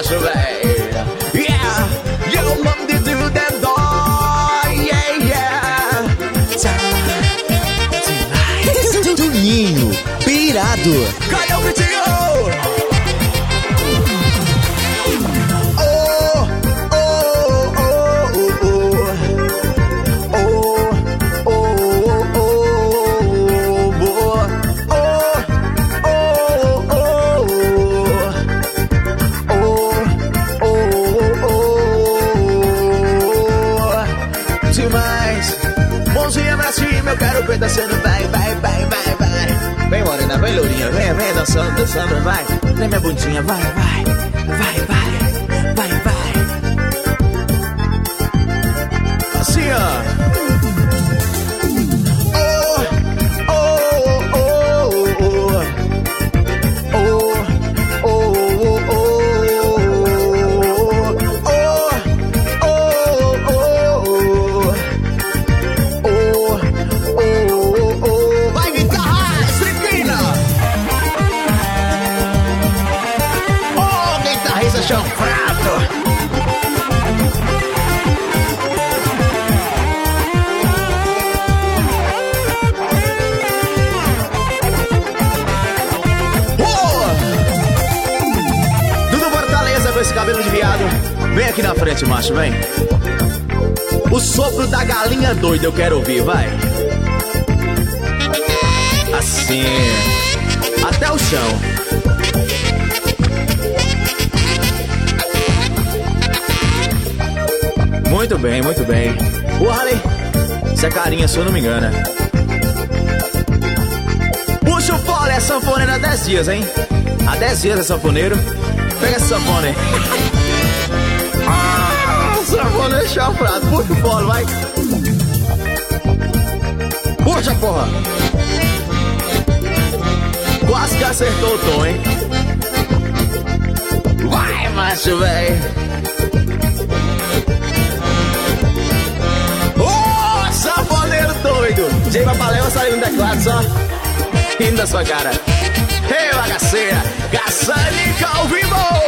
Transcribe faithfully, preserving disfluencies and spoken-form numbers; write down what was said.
macho, véi. Yeah, you mom did do that door. Yeah, yeah. Juninho Pirado. Cadê o Vitinho? Eu quero ver dançando, vai, vai, vai, vai, vai. Vem morena, vem lourinha, vem, vem dançando, dançando, vai. Vem minha bundinha, vai, vai, vai, vai, vai, vai. Assim, ó. Esse cabelo de viado, vem aqui na frente, macho, vem. O sopro da galinha doida eu quero ouvir, vai. Assim, até o chão. Muito bem, muito bem. O Harley, essa carinha sua não me engana. Puxa o fole, é sanfoneiro há dez dias, hein? Há dez dias é sanfoneiro. Pega essa sanfona aí. Ah, sanfona é chafrado. Puxa o fole, vai. Puxa, porra. Quase que acertou o tom, hein? Vai, macho, véi. Ô, oh, sanfoneiro doido. Jay Babalema saiu no teclado só rindo da sua cara. Ei, bagaceira, Caçanica ao vivo!